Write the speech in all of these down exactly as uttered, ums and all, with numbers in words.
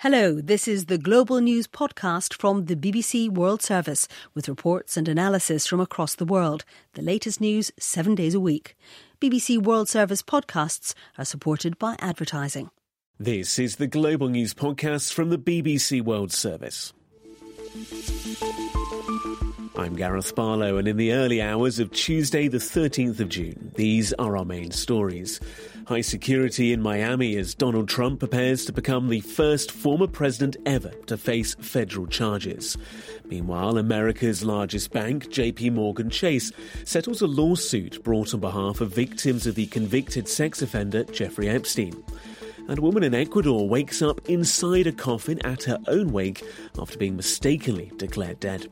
Hello, this is the Global News podcast from the B B C World Service with reports and analysis from across the world. The latest news seven days a week. B B C World Service podcasts are supported by advertising. This is the Global News podcast from the B B C World Service. I'm Gareth Barlow, and in the early hours of Tuesday the thirteenth of June, these are our main stories. High security in Miami as Donald Trump prepares to become the first former president ever to face federal charges. Meanwhile, America's largest bank, J P Morgan Chase, settles a lawsuit brought on behalf of victims of the convicted sex offender Jeffrey Epstein. And a woman in Ecuador wakes up inside a coffin at her own wake after being mistakenly declared dead.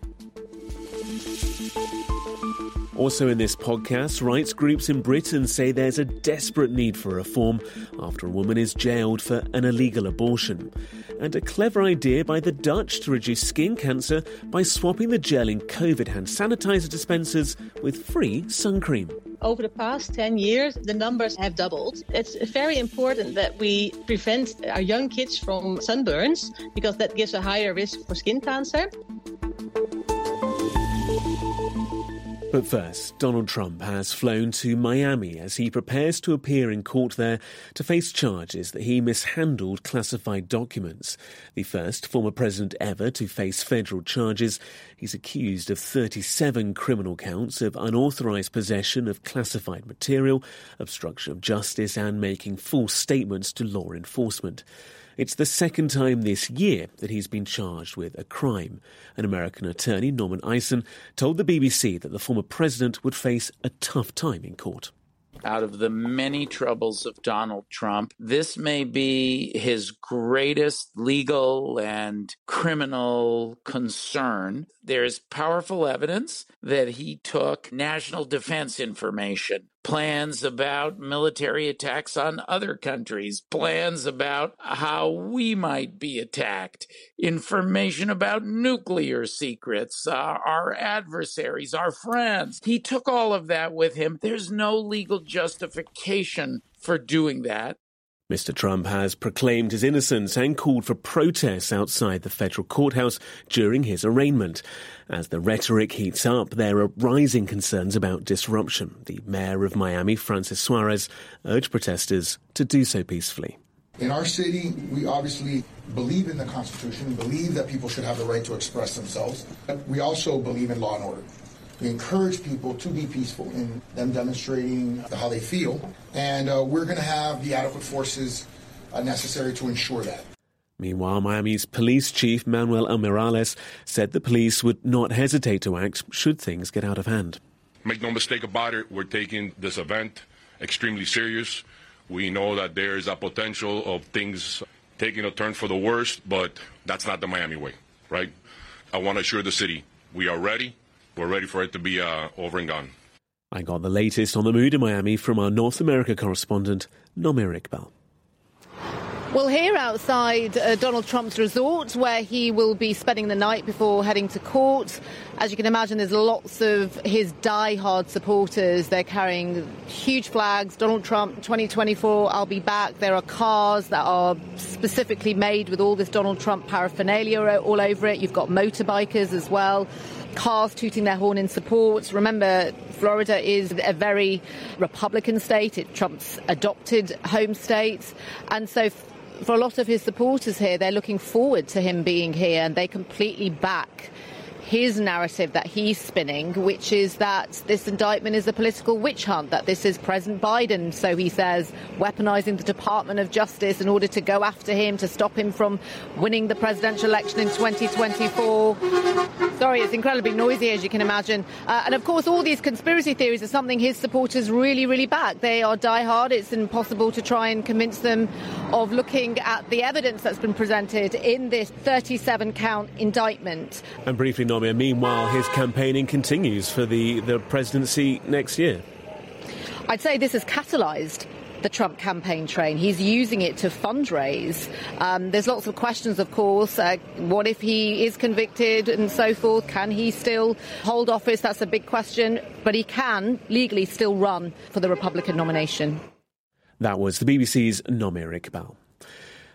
Also in this podcast, rights groups in Britain say there's a desperate need for reform after a woman is jailed for an illegal abortion. And a clever idea by the Dutch to reduce skin cancer by swapping the gel in COVID hand sanitizer dispensers with free sun cream. Over the past ten years, the numbers have doubled. It's very important that we prevent our young kids from sunburns because that gives a higher risk for skin cancer. But first, Donald Trump has flown to Miami as he prepares to appear in court there to face charges that he mishandled classified documents. The first former president ever to face federal charges, he's accused of thirty-seven criminal counts of unauthorized possession of classified material, obstruction of justice, and making false statements to law enforcement. It's the second time this year that he's been charged with a crime. An American attorney, Norman Eisen, told the B B C that the former president would face a tough time in court. Out of the many troubles of Donald Trump, this may be his greatest legal and criminal concern. There's powerful evidence that he took national defense information, plans about military attacks on other countries, plans about how we might be attacked, information about nuclear secrets, uh, our adversaries, our friends. He took all of that with him. There's no legal justification for doing that. Mister Trump has proclaimed his innocence and called for protests outside the federal courthouse during his arraignment. As the rhetoric heats up, there are rising concerns about disruption. The mayor of Miami, Francis Suarez, urged protesters to do so peacefully. In our city, we obviously believe in the Constitution, believe that people should have the right to express themselves. But we also believe in law and order. We encourage people to be peaceful in them demonstrating how they feel, and uh, we're going to have the adequate forces uh, necessary to ensure that. Meanwhile, Miami's police chief, Manuel Almirales, said the police would not hesitate to act should things get out of hand. Make no mistake about it, we're taking this event extremely serious. We know that there is a potential of things taking a turn for the worst, but that's not the Miami way, right? I want to assure the city we are ready. We're ready for it to be uh, over and gone. I got the latest on the mood in Miami from our North America correspondent, Nomer Iqbal. Well, here outside uh, Donald Trump's resort, where he will be spending the night before heading to court, as you can imagine, there's lots of his die-hard supporters. They're carrying huge flags, Donald Trump twenty twenty-four, I'll be back. There are cars that are specifically made with all this Donald Trump paraphernalia all over it. You've got motorbikers as well. Cars tooting their horn in support. Remember, Florida is a very Republican state. It's Trump's adopted home state. And so for a lot of his supporters here, they're looking forward to him being here, and they completely back his narrative that he's spinning, which is that this indictment is a political witch hunt, that this is President Biden, so he says, weaponizing the Department of Justice in order to go after him, to stop him from winning the presidential election in twenty twenty-four. Sorry, it's incredibly noisy, as you can imagine. Uh, and of course, all these conspiracy theories are something his supporters really, really back. They are diehard. It's impossible to try and convince them of looking at the evidence that's been presented in this thirty-seven count indictment. And briefly, Nomi, meanwhile, his campaigning continues for the, the presidency next year. I'd say this has catalysed the Trump campaign train. He's using it to fundraise. Um, there's lots of questions, of course. Uh, what if he is convicted and so forth? Can he still hold office? That's a big question. But he can legally still run for the Republican nomination. That was the B B C's Nomer Iqbal.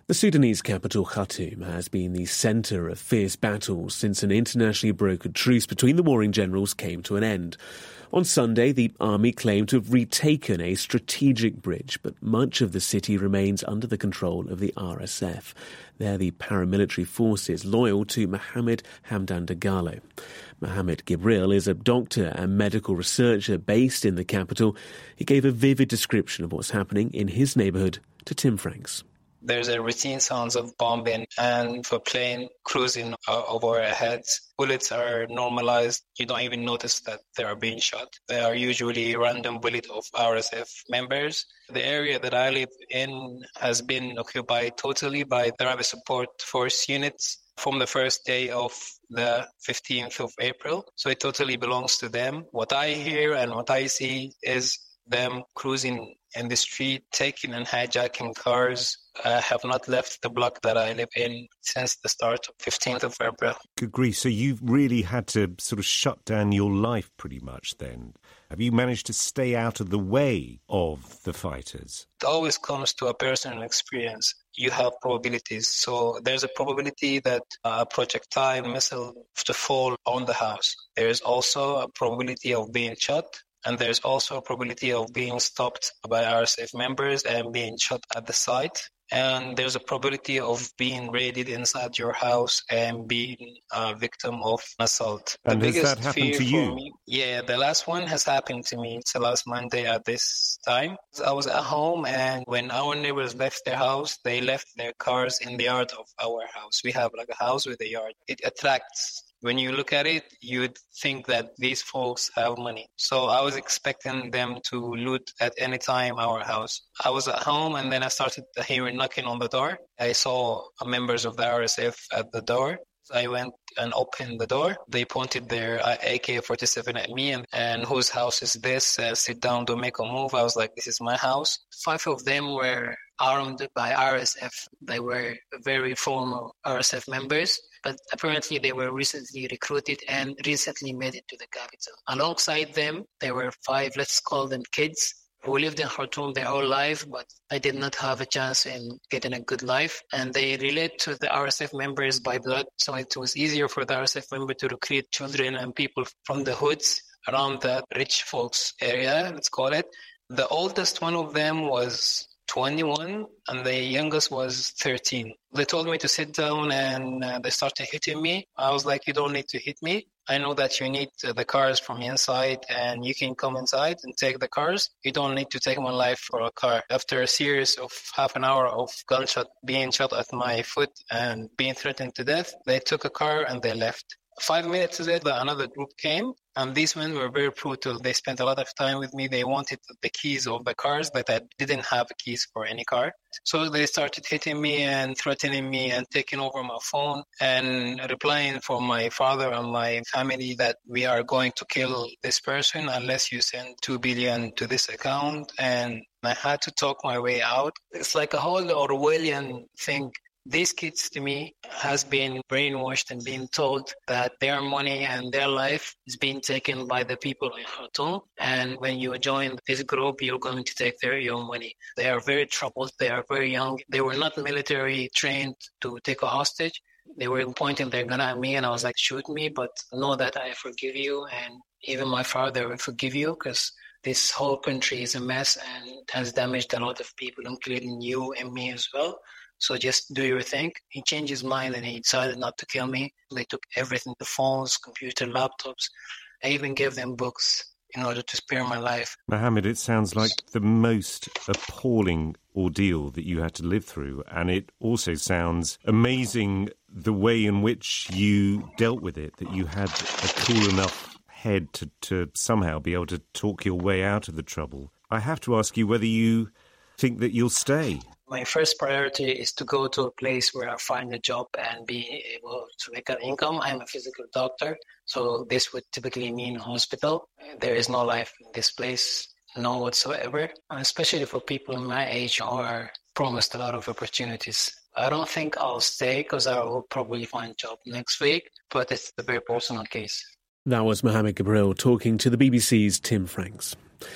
The Sudanese capital Khartoum has been the centre of fierce battles since an internationally brokered truce between the warring generals came to an end. On Sunday, the army claimed to have retaken a strategic bridge, but much of the city remains under the control of the R S F. They're the paramilitary forces loyal to Mohamed Hamdan Dagalo. Mohamed Gibril is a doctor and medical researcher based in the capital. He gave a vivid description of what's happening in his neighbourhood to Tim Franks. There's a routine sounds of bombing and for plane cruising uh, over our heads. Bullets are normalized. You don't even notice that they are being shot. They are usually random bullets of R S F members. The area that I live in has been occupied totally by the Rapid Support Force units from the first day of the fifteenth of April. So it totally belongs to them. What I hear and what I see is them cruising in the street, taking and hijacking cars. I have not left the block that I live in since the start of fifteenth of April. Good grief. So you've really had to sort of shut down your life pretty much then. Have you managed to stay out of the way of the fighters? It always comes to a personal experience. You have probabilities. So there's a probability that a projectile missile to fall on the house. There's also a probability of being shot. And there's also a probability of being stopped by R S F members and being shot at the site. And there's a probability of being raided inside your house and being a victim of assault. And the has biggest that happened fear to you? For me, yeah, the last one has happened to me. It's the last Monday at this time. I was at home, and when our neighbors left their house, they left their cars in the yard of our house. We have like a house with a yard. It attracts. When you look at it, you'd think that these folks have money. So I was expecting them to loot at any time our house. I was at home, and then I started hearing knocking on the door. I saw members of the R S F at the door. I went and opened the door. They pointed their A K forty-seven at me and, and whose house is this? Uh, sit down, don't make a move. I was like, this is my house. Five of them were armed by R S F. They were very formal R S F members, but apparently they were recently recruited and recently made it to the capital. Alongside them, there were five, let's call them kids, who lived in Khartoum their whole life, but I did not have a chance in getting a good life. And they relate to the R S F members by blood, so it was easier for the R S F member to recruit children and people from the hoods around the rich folks area, let's call it. The oldest one of them was twenty-one, and the youngest was thirteen. They told me to sit down, and uh, they started hitting me. I was like, you don't need to hit me. I know that you need uh, the cars from inside, and you can come inside and take the cars. You don't need to take my life for a car. After a series of half an hour of gunshot being shot at my foot and being threatened to death, they took a car and they left. Five minutes later, another group came, and these men were very brutal. They spent a lot of time with me. They wanted the keys of the cars, but I didn't have keys for any car. So they started hitting me and threatening me and taking over my phone and replying for my father and my family that we are going to kill this person unless you send two billion to this account. And I had to talk my way out. It's like a whole Orwellian thing. These kids, to me, has been brainwashed and being told that their money and their life is being taken by the people in Khartoum. And when you join this group, you're going to take their own money. They are very troubled. They are very young. They were not military trained to take a hostage. They were pointing their gun at me, and I was like, shoot me, but know that I forgive you. And even my father will forgive you, because this whole country is a mess and has damaged a lot of people, including you and me as well. So just do your thing. He changed his mind and he decided not to kill me. They took everything, the phones, computer, laptops. I even gave them books in order to spare my life. Mohamed, it sounds like the most appalling ordeal that you had to live through. And it also sounds amazing the way in which you dealt with it, that you had a cool enough head to, to somehow be able to talk your way out of the trouble. I have to ask you whether you think that you'll stay. My first priority is to go to a place where I find a job and be able to make an income. I'm a physical doctor, so this would typically mean hospital. There is no life in this place, no whatsoever, and especially for people my age who are promised a lot of opportunities. I don't think I'll stay because I will probably find a job next week, but it's a very personal case. That was Mohamed Gibril talking to the B B C's Tim Franks.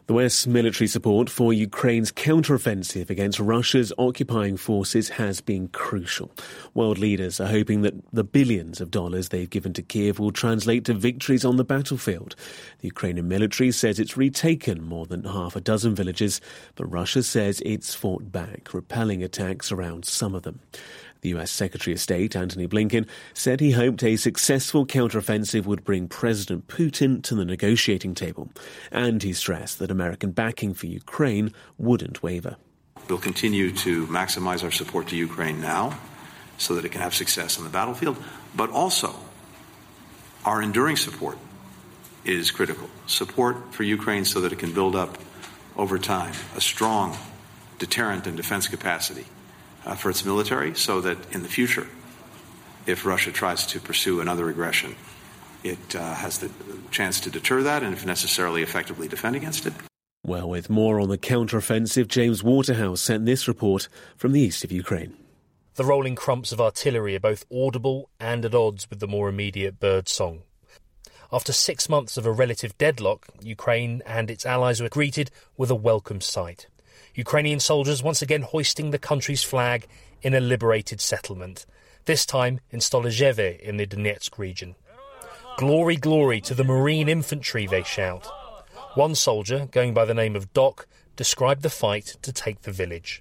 The West's military support for Ukraine's counteroffensive against Russia's occupying forces has been crucial. World leaders are hoping that the billions of dollars they've given to Kiev will translate to victories on the battlefield. The Ukrainian military says it's retaken more than half a dozen villages, but Russia says it's fought back, repelling attacks around some of them. The U S Secretary of State, Antony Blinken, said he hoped a successful counteroffensive would bring President Putin to the negotiating table. And he stressed that American backing for Ukraine wouldn't waver. We'll continue to maximize our support to Ukraine now so that it can have success on the battlefield, but also our enduring support is critical. Support for Ukraine so that it can build up over time a strong deterrent and defense capacity Uh, for its military, so that in the future, if Russia tries to pursue another aggression, it uh, has the chance to deter that and, if necessarily, effectively defend against it. Well, with more on the counteroffensive, James Waterhouse sent this report from the east of Ukraine. The rolling crumps of artillery are both audible and at odds with the more immediate bird song. After six months of a relative deadlock, Ukraine and its allies were greeted with a welcome sight. Ukrainian soldiers once again hoisting the country's flag in a liberated settlement, this time in Stolozheve in the Donetsk region. Glory, glory to the Marine Infantry, they shout. One soldier, going by the name of Doc, described the fight to take the village.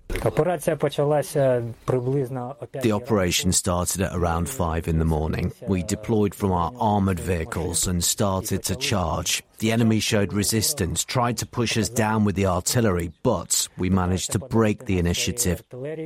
The operation started at around five in the morning. We deployed from our armoured vehicles and started to charge. The enemy showed resistance, tried to push us down with the artillery, but we managed to break the initiative.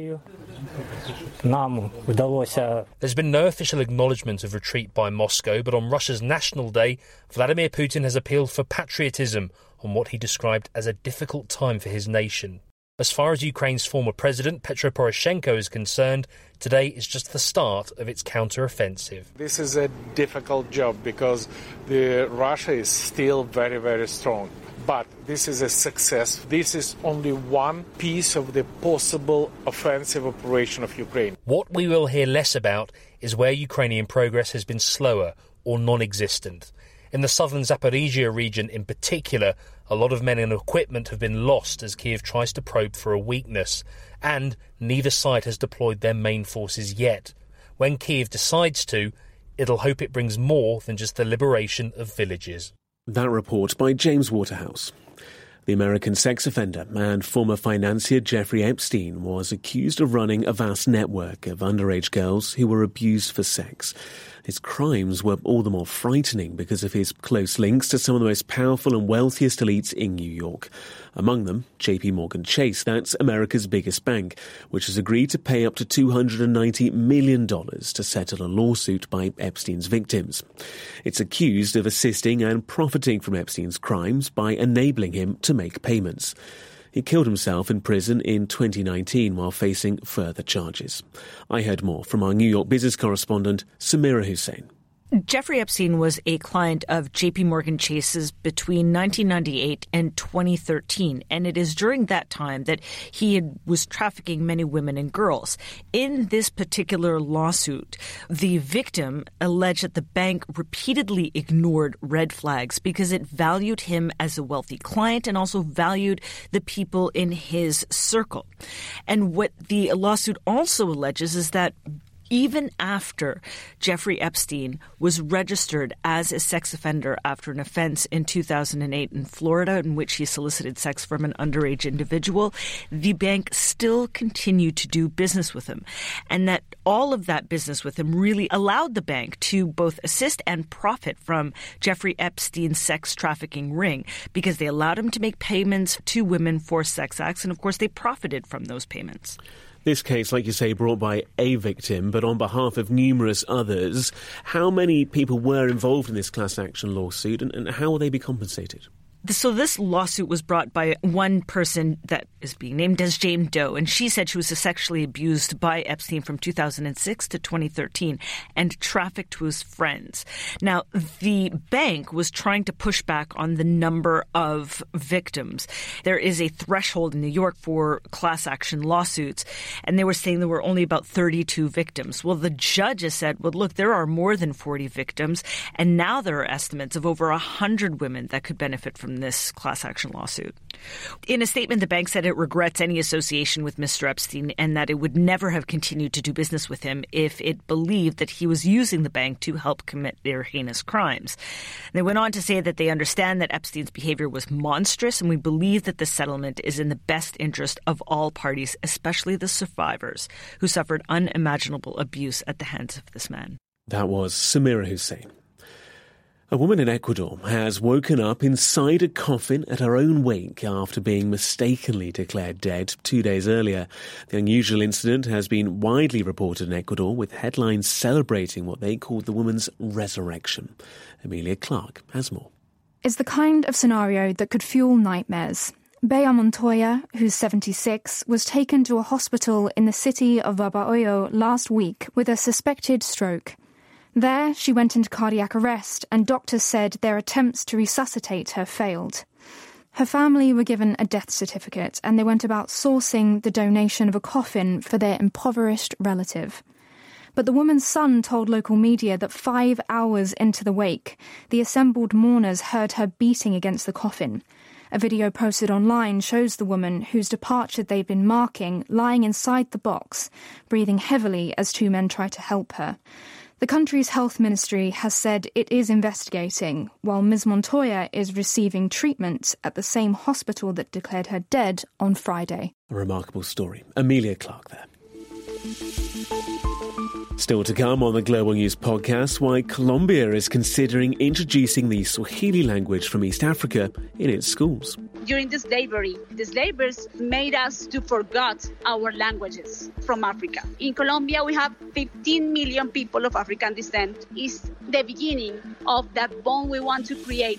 There's been no official acknowledgement of retreat by Moscow, but on Russia's National Day, Vladimir Putin has appealed for patriotism on what he described as a difficult time for his nation. As far as Ukraine's former president, Petro Poroshenko, is concerned, today is just the start of its counter-offensive. This is a difficult job because the Russia is still very, very strong. But this is a success. This is only one piece of the possible offensive operation of Ukraine. What we will hear less about is where Ukrainian progress has been slower or non-existent. In the southern Zaporizhia region in particular, a lot of men and equipment have been lost as Kiev tries to probe for a weakness, and neither side has deployed their main forces yet. When Kiev decides to, it'll hope it brings more than just the liberation of villages. That report by James Waterhouse. The American sex offender and former financier Jeffrey Epstein was accused of running a vast network of underage girls who were abused for sex. His crimes were all the more frightening because of his close links to some of the most powerful and wealthiest elites in New York. Among them, J P Morgan Chase, that's America's biggest bank, which has agreed to pay up to two hundred ninety million dollars to settle a lawsuit by Epstein's victims. It's accused of assisting and profiting from Epstein's crimes by enabling him to make payments. He killed himself in prison in twenty nineteen while facing further charges. I heard more from our New York business correspondent, Samira Hussein. Jeffrey Epstein was a client of J P Morgan Chase's between nineteen ninety-eight and twenty thirteen, and it is during that time that he had, was trafficking many women and girls. In this particular lawsuit, the victim alleged that the bank repeatedly ignored red flags because it valued him as a wealthy client and also valued the people in his circle. And what the lawsuit also alleges is that even after Jeffrey Epstein was registered as a sex offender after an offense in two thousand eight in Florida in which he solicited sex from an underage individual, the bank still continued to do business with him. And that all of that business with him really allowed the bank to both assist and profit from Jeffrey Epstein's sex trafficking ring because they allowed him to make payments to women for sex acts. And, of course, they profited from those payments. This case, like you say, brought by a victim, but on behalf of numerous others. How many people were involved in this class action lawsuit, and, and how will they be compensated? So this lawsuit was brought by one person that is being named as Jane Doe, and she said she was sexually abused by Epstein from two thousand six to twenty thirteen and trafficked to his friends. Now, the bank was trying to push back on the number of victims. There is a threshold in New York for class action lawsuits, and they were saying there were only about thirty-two victims. Well, the judge has said, well, look, there are more than forty victims, and now there are estimates of over one hundred women that could benefit from from this class action lawsuit. In a statement, the bank said it regrets any association with Mister Epstein and that it would never have continued to do business with him if it believed that he was using the bank to help commit their heinous crimes. They went on to say that they understand that Epstein's behavior was monstrous, and we believe that the settlement is in the best interest of all parties, especially the survivors who suffered unimaginable abuse at the hands of this man. That was Samira Hussein. A woman in Ecuador has woken up inside a coffin at her own wake after being mistakenly declared dead two days earlier. The unusual incident has been widely reported in Ecuador, with headlines celebrating what they called the woman's resurrection. Amelia Clark has more. It's the kind of scenario that could fuel nightmares. Bea Montoya, who's seventy-six, was taken to a hospital in the city of Babahoyo last week with a suspected stroke. There, she went into cardiac arrest, and doctors said their attempts to resuscitate her failed. Her family were given a death certificate, and they went about sourcing the donation of a coffin for their impoverished relative. But the woman's son told local media that five hours into the wake, the assembled mourners heard her beating against the coffin. A video posted online shows the woman, whose departure they've been marking, lying inside the box, breathing heavily as two men try to help her. The country's health ministry has said it is investigating, while Miz Montoya is receiving treatment at the same hospital that declared her dead on Friday. A remarkable story. Amelia Clark there. Still to come on the Global News podcast, why Colombia is considering introducing the Swahili language from East Africa in its schools. During the slavery, the slavers made us to forget our languages from Africa. In Colombia, we have fifteen million people of African descent. It's the beginning of that bond we want to create.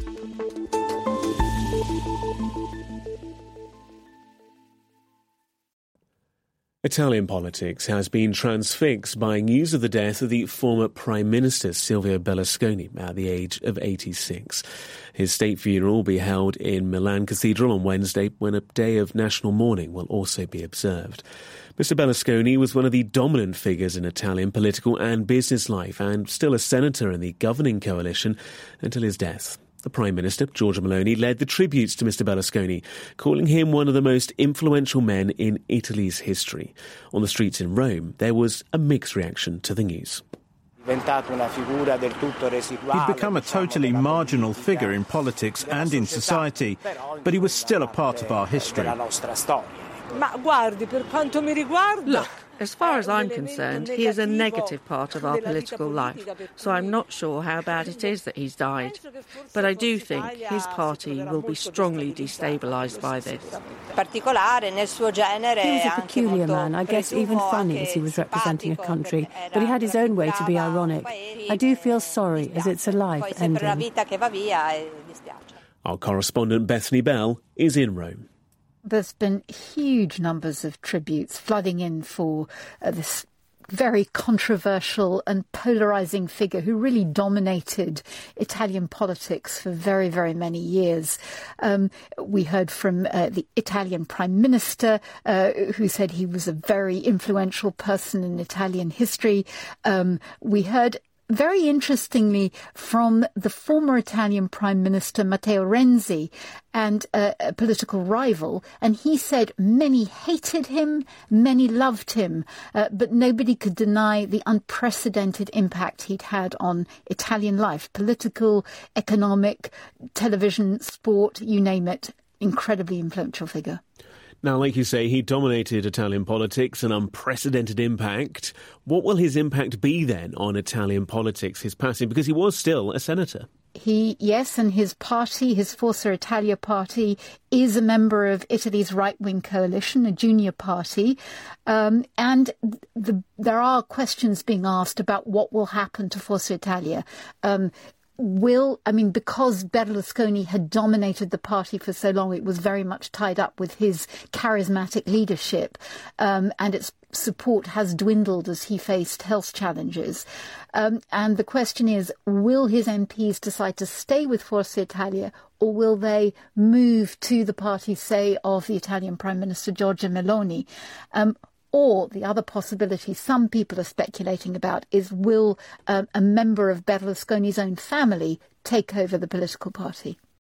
Italian politics has been transfixed by news of the death of the former Prime Minister Silvio Berlusconi at the age of eighty-six. His state funeral will be held in Milan Cathedral on Wednesday, when a day of national mourning will also be observed. Mister Berlusconi was one of the dominant figures in Italian political and business life, and still a senator in the governing coalition until his death. The Prime Minister, Giorgia Meloni, led the tributes to Mister Berlusconi, calling him one of the most influential men in Italy's history. On the streets in Rome, there was a mixed reaction to the news. He'd become a totally marginal figure in politics and in society, but he was still a part of our history. Look, as far as I'm concerned, he is a negative part of our political life, so I'm not sure how bad it is that he's died. But I do think his party will be strongly destabilised by this. He was a peculiar man, I guess even funny as he was representing a country, but he had his own way to be ironic. I do feel sorry as it's a life ending. Our correspondent Bethany Bell is in Rome. There's been huge numbers of tributes flooding in for uh, this very controversial and polarising figure who really dominated Italian politics for very, very many years. Um, we heard from uh, the Italian Prime Minister, uh, who said he was a very influential person in Italian history. Um, we heard very interestingly from the former Italian Prime Minister Matteo Renzi, and uh, a political rival, and he said many hated him, many loved him, uh, but nobody could deny the unprecedented impact he'd had on Italian life, political, economic, television, sport, you name it. Incredibly influential figure. Now, like you say, he dominated Italian politics, an unprecedented impact. What will his impact be then on Italian politics, his passing? Because he was still a senator. He, yes, and his party, his Forza Italia party, is a member of Italy's right-wing coalition, a junior party. Um, and the, there are questions being asked about what will happen to Forza Italia. Um, Will, I mean, because Berlusconi had dominated the party for so long, it was very much tied up with his charismatic leadership, um, and its support has dwindled as he faced health challenges. Um, and the question is, will his M Ps decide to stay with Forza Italia, or will they move to the party, say, of the Italian Prime Minister Giorgia Meloni? Um, Or the other possibility some people are speculating about is, will um, a member of Berlusconi's own family take over the political party?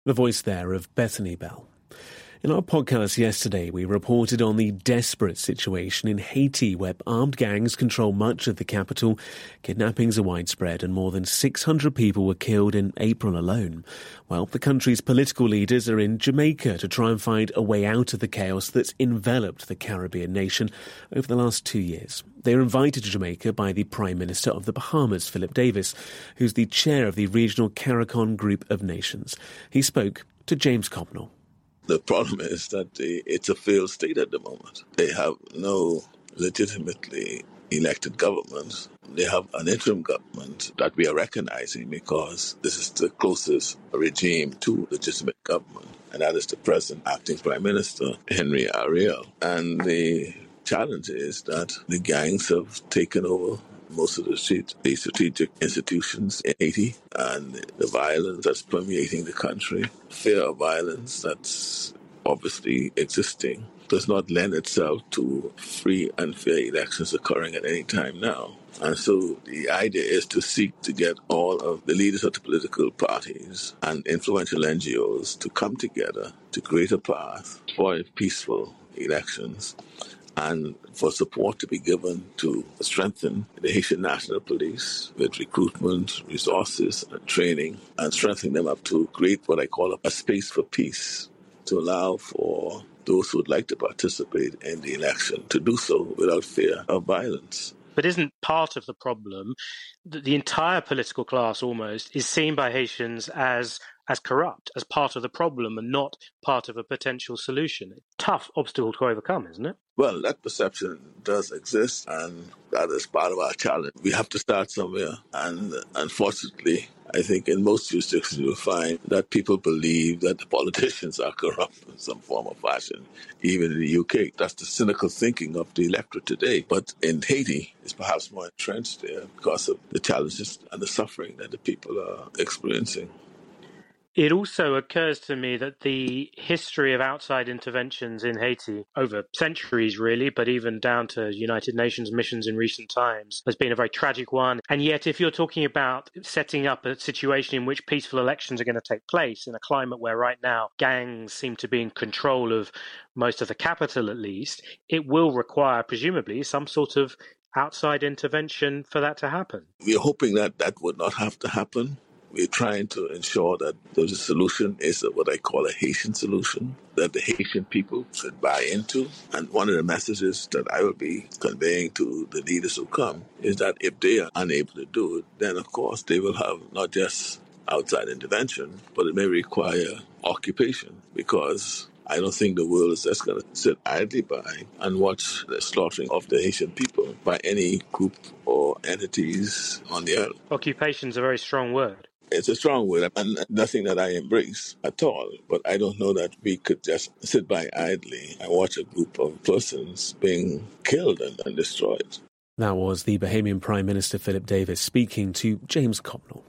The voice there of Bethany Bell. In our podcast yesterday, we reported on the desperate situation in Haiti, where armed gangs control much of the capital. Kidnappings are widespread and more than six hundred people were killed in April alone. Well, the country's political leaders are in Jamaica to try and find a way out of the chaos that's enveloped the Caribbean nation over the last two years. They were invited to Jamaica by the Prime Minister of the Bahamas, Philip Davis, who's the chair of the regional CARICOM group of nations. He spoke to James Copnell. The problem is that they, it's a failed state at the moment. They have no legitimately elected government. They have an interim government that we are recognizing because this is the closest regime to legitimate government, and that is the present acting Prime Minister, Henry Ariel. And the challenge is that the gangs have taken over most of the strategic institutions in Haiti, and the violence that's permeating the country, fear of violence that's obviously existing, does not lend itself to free and fair elections occurring at any time now. And so the idea is to seek to get all of the leaders of the political parties and influential N G Os to come together to create a path for peaceful elections, and for support to be given to strengthen the Haitian National Police with recruitment, resources, and training, and strengthening them up to create what I call a space for peace, to allow for those who would like to participate in the election to do so without fear of violence. But isn't part of the problem that the entire political class almost is seen by Haitians as as corrupt, as part of the problem and not part of a potential solution? Tough obstacle to overcome, isn't it? Well, that perception does exist, and that is part of our challenge. We have to start somewhere, and unfortunately, I think in most jurisdictions you'll find that people believe that the politicians are corrupt in some form or fashion, even in the U K. That's the cynical thinking of the electorate today. But in Haiti, it's perhaps more entrenched there because of the challenges and the suffering that the people are experiencing. It also occurs to me that the history of outside interventions in Haiti over centuries, really, but even down to United Nations missions in recent times, has been a very tragic one. And yet, if you're talking about setting up a situation in which peaceful elections are going to take place in a climate where right now gangs seem to be in control of most of the capital, at least, it will require, presumably, some sort of outside intervention for that to happen. We're hoping that that would not have to happen. We're trying to ensure that the solution is what I call a Haitian solution, that the Haitian people should buy into. And one of the messages that I will be conveying to the leaders who come is that if they are unable to do it, then of course they will have not just outside intervention, but it may require occupation, because I don't think the world is just going to sit idly by and watch the slaughtering of the Haitian people by any group or entities on the earth. Occupation is a very strong word. It's a strong word, and nothing that I embrace at all. But I don't know that we could just sit by idly and watch a group of persons being killed and, and destroyed. That was the Bahamian Prime Minister Philip Davis speaking to James Copnell.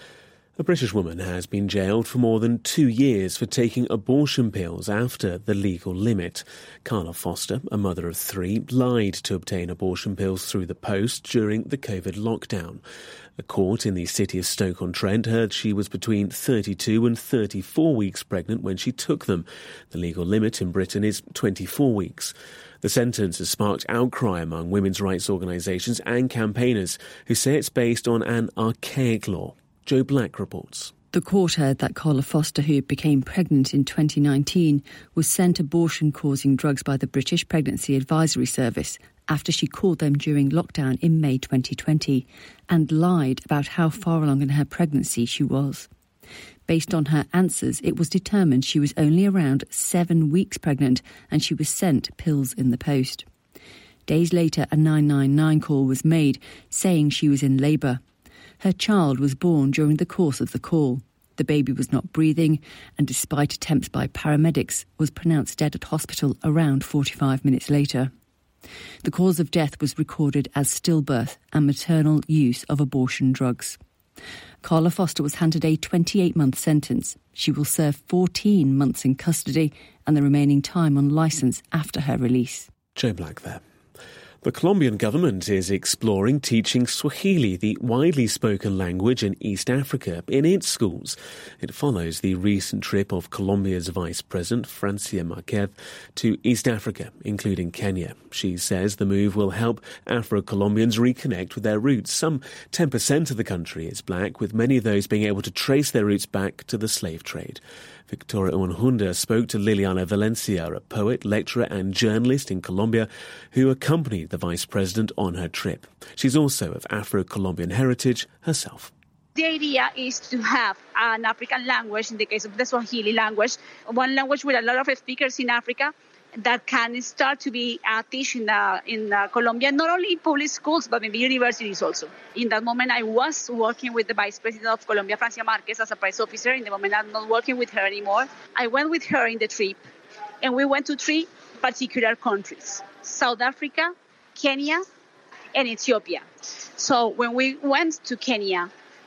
A British woman has been jailed for more than two years for taking abortion pills after the legal limit. Carla Foster, a mother of three, lied to obtain abortion pills through the post during the COVID lockdown. A court in the city of Stoke-on-Trent heard she was between thirty-two and thirty-four weeks pregnant when she took them. The legal limit in Britain is twenty-four weeks. The sentence has sparked outcry among women's rights organisations and campaigners who say it's based on an archaic law. Joe Black reports. The court heard that Carla Foster, who became pregnant in twenty nineteen, was sent abortion-causing drugs by the British Pregnancy Advisory Service after she called them during lockdown in May twenty twenty and lied about how far along in her pregnancy she was. Based on her answers, it was determined she was only around seven weeks pregnant and she was sent pills in the post. Days later, a nine nine nine call was made saying she was in labour. Her child was born during the course of the call. The baby was not breathing and, despite attempts by paramedics, was pronounced dead at hospital around forty-five minutes later. The cause of death was recorded as stillbirth and maternal use of abortion drugs. Carla Foster was handed a twenty-eight month sentence. She will serve fourteen months in custody and the remaining time on licence after her release. Joe Black there. The Colombian government is exploring teaching Swahili, the widely spoken language in East Africa, in its schools. It follows the recent trip of Colombia's Vice President, Francia Marquez, to East Africa, including Kenya. She says the move will help Afro-Colombians reconnect with their roots. Some ten percent of the country is black, with many of those being able to trace their roots back to the slave trade. Victoria Unhunda spoke to Liliana Valencia, a poet, lecturer and journalist in Colombia, who accompanied the Vice President on her trip. She's also of Afro-Colombian heritage herself. The idea is to have an African language, in the case of the Swahili language, one language with a lot of speakers in Africa, that can start to be uh, taught in, uh, in uh, Colombia, not only in public schools, but maybe universities also. In that moment, I was working with the Vice President of Colombia, Francia Marquez, as a press officer. In the moment, I'm not working with her anymore. I went with her in the trip, and we went to three particular countries: South Africa, Kenya, and Ethiopia. So when we went to Kenya,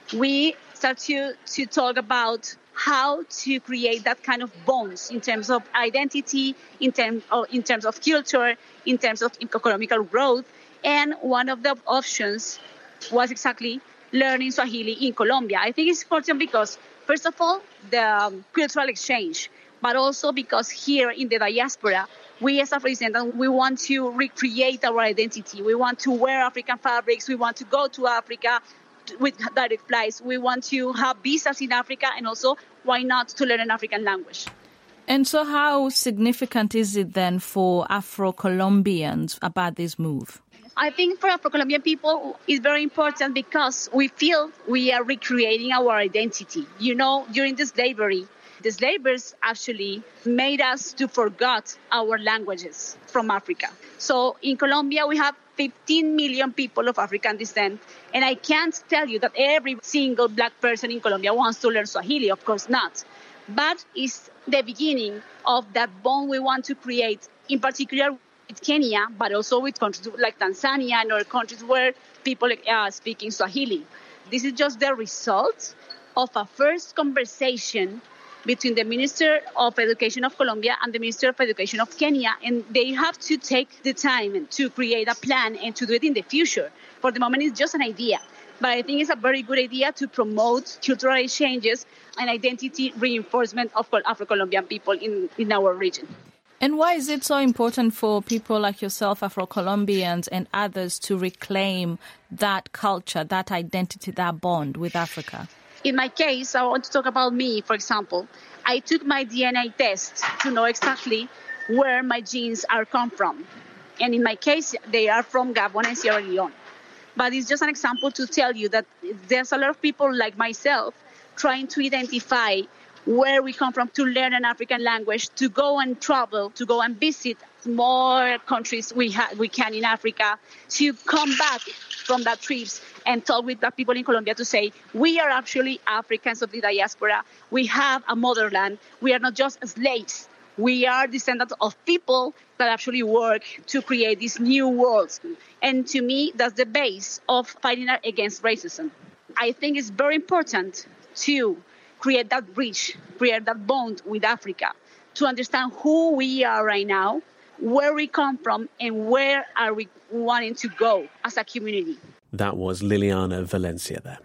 we started to, to talk about how to create that kind of bonds in terms of identity, in, term of, in terms of culture, in terms of economical growth. And one of the options was exactly learning Swahili in Colombia. I think it's important because, first of all, the um, cultural exchange, but also because here in the diaspora, we as Afro-descendants, we want to recreate our identity. We want to wear African fabrics. We want to go to Africa with direct flights. We want to have visas in Africa, and also, why not, to learn an African language. And so how significant is it then for Afro-Colombians about this move? I think for Afro-Colombian people, it's very important because we feel we are recreating our identity. You know, during the slavery, the slavers actually made us to forget our languages from Africa. So in Colombia, we have fifteen million people of African descent. And I can't tell you that every single black person in Colombia wants to learn Swahili. Of course not. But it's the beginning of that bond we want to create, in particular with Kenya, but also with countries like Tanzania and other countries where people are speaking Swahili. This is just the result of a first conversation between the Minister of Education of Colombia and the Minister of Education of Kenya, and they have to take the time to create a plan and to do it in the future. For the moment, it's just an idea, but I think it's a very good idea to promote cultural exchanges and identity reinforcement of Afro-Colombian people in, in our region. And why is it so important for people like yourself, Afro-Colombians and others, to reclaim that culture, that identity, that bond with Africa? In my case, I want to talk about me, for example. I took my D N A test to know exactly where my genes are come from. And in my case, they are from Gabon and Sierra Leone. But it's just an example to tell you that there's a lot of people like myself trying to identify where we come from, to learn an African language, to go and travel, to go and visit more countries we ha- we can in Africa, to come back from that trips and talk with the people in Colombia to say, we are actually Africans of the diaspora. We have a motherland. We are not just slaves. We are descendants of people that actually work to create these new worlds. And to me, that's the base of fighting against racism. I think it's very important to create that bridge, create that bond with Africa, to understand who we are right now, where we come from, and where are we wanting to go as a community. That was Liliana Valencia there.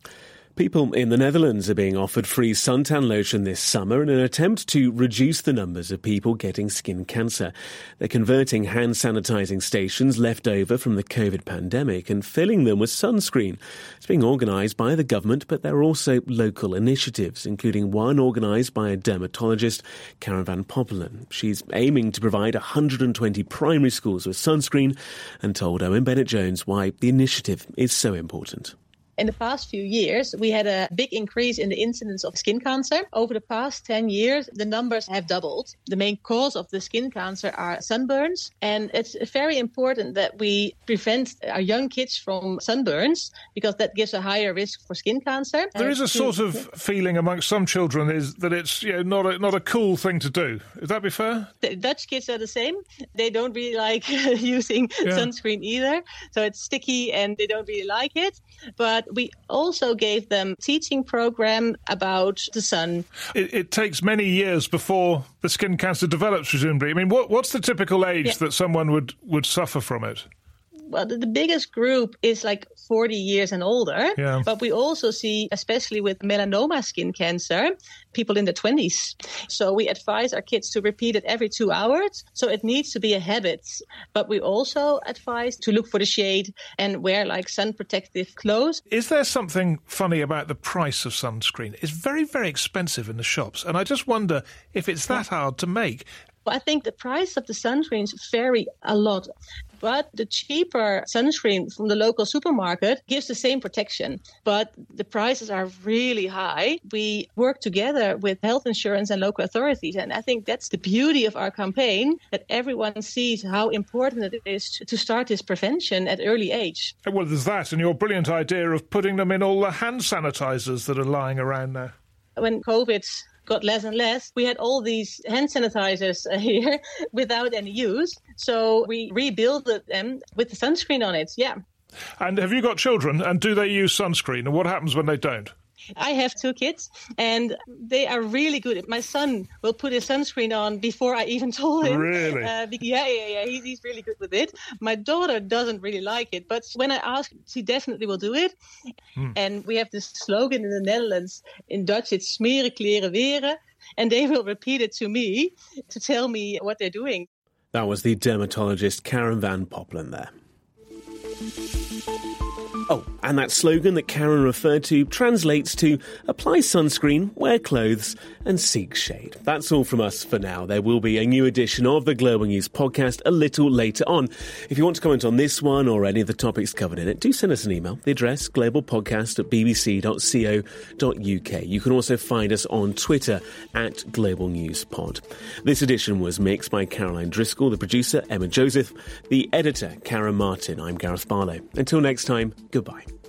People in the Netherlands are being offered free suntan lotion this summer in an attempt to reduce the numbers of people getting skin cancer. They're converting hand sanitising stations left over from the COVID pandemic and filling them with sunscreen. It's being organised by the government, but there are also local initiatives, including one organised by a dermatologist, Karen van Poppelen. She's aiming to provide one hundred twenty primary schools with sunscreen and told Owen Bennett-Jones why the initiative is so important. In the past few years, we had a big increase in the incidence of skin cancer. Over the past ten years, the numbers have doubled. The main cause of the skin cancer are sunburns. And it's very important that we prevent our young kids from sunburns because that gives a higher risk for skin cancer. There is a sort of feeling amongst some children is that it's you know, not a, not a cool thing to do. Would that be fair? The Dutch kids are the same. They don't really like using yeah. sunscreen either. So it's sticky and they don't really like it. But we also gave them a teaching program about the sun. It, it takes many years before the skin cancer develops, presumably. I mean, what, what's the typical age yeah. that someone would, would suffer from it? Well, the, the biggest group is like forty years and older. Yeah. But we also see, especially with melanoma skin cancer, people in their twenties. So we advise our kids to repeat it every two hours. So it needs to be a habit. But we also advise to look for the shade and wear like sun protective clothes. Is there something funny about the price of sunscreen? It's very, very expensive in the shops. And I just wonder if it's that hard to make. I think the price of the sunscreens vary a lot. But the cheaper sunscreen from the local supermarket gives the same protection. But the prices are really high. We work together with health insurance and local authorities. And I think that's the beauty of our campaign, that everyone sees how important it is to start this prevention at early age. Well, there's that, and your brilliant idea of putting them in all the hand sanitizers that are lying around now. When COVID got less and less, we had all these hand sanitizers here without any use. So we rebuilt them with the sunscreen on it, yeah. And have you got children, and do they use sunscreen? And what happens when they don't? I have two kids, and they are really good. My son will put his sunscreen on before I even told him. Really? Uh, yeah, yeah, yeah. He's, he's really good with it. My daughter doesn't really like it, but when I ask, she definitely will do it. Hmm. And we have this slogan in the Netherlands. In Dutch, it's smeren, kleren, weren. And they will repeat it to me to tell me what they're doing. That was the dermatologist Karen van Poppelen there. Oh, and that slogan that Karen referred to translates to apply sunscreen, wear clothes and seek shade. That's all from us for now. There will be a new edition of the Global News podcast a little later on. If you want to comment on this one or any of the topics covered in it, do send us an email. The address, globalpodcast at b b c dot co dot u k. You can also find us on Twitter at Global News Pod. This edition was mixed by Caroline Driscoll, the producer, Emma Joseph, the editor, Karen Martin. I'm Gareth Barlow. Until next time, goodbye.